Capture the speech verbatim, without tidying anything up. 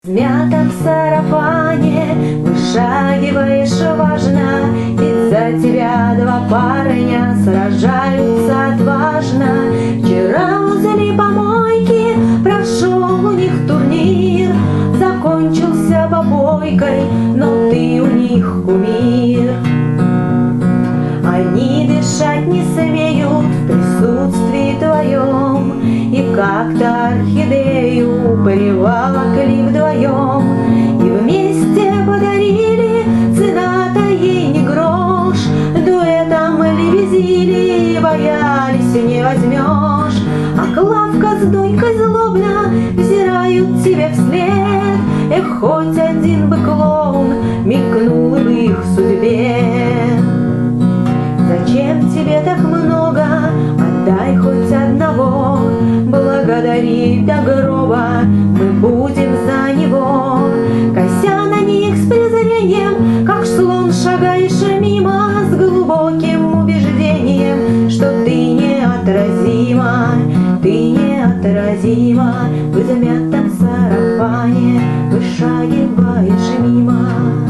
В мятом сарафане вышагиваешь важно, ведь за тебя два парня сражаются отважно. Вчера возле помойки прошел у них турнир, закончился попойкой, но ты у них кумир. Они дышать не смеют в присутствии твоем, и как-то орхидею приволокли вдвоем, и вместе подарили, цена-то ей не грош. Дуэтом лебезили, боялись не возьмешь. А Клавка с Дунькой злобно взирают тебе вслед. Эх, хоть один бы клоун мелькнул в их судьбе. Зачем тебе так много? Отдай хоть одного. Благодарить до гроба мы будем за него. Кося на них с презрением, как слон шагаешь мимо, с глубоким убеждением, что ты неотразима, ты неотразима. В измятом сарафане вышагиваешь мимо.